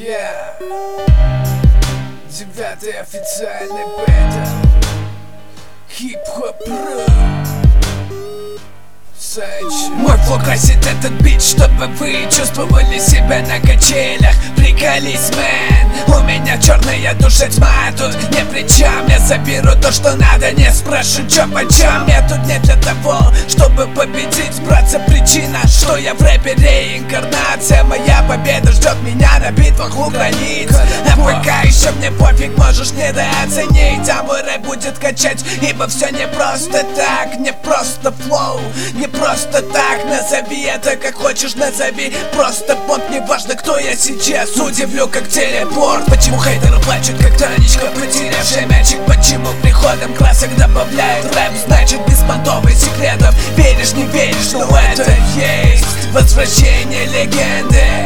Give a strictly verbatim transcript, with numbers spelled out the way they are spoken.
Yeah. Девятый официальный бета. Хип-хоп рэп. Мой флоу красит этот бит, чтобы вы чувствовали себя на качелях. Приколись, мэн, у меня черная душа, тьма тут не при чем. Я заберу то, что надо, не спрошу, чё почем. Я тут не для того, чтобы победить, братцы, причина, что я в рэпе реинкарнация. Моя победа ждет меня на битвах у границ. А пока еще мне пофиг, можешь недооценить. А мой рэп будет качать, ибо все не просто так. Не просто флоу, не просто так. Назови это как хочешь, назови просто понт. Не важно, кто я сейчас, удивлю как телепорт. Почему хейтеры плачут, как Танечка, потерявшая мячик? Почему приходом красок добавляют рэп? Значит без понтов и секретов. Веришь, не веришь, но это есть возвращение легенды.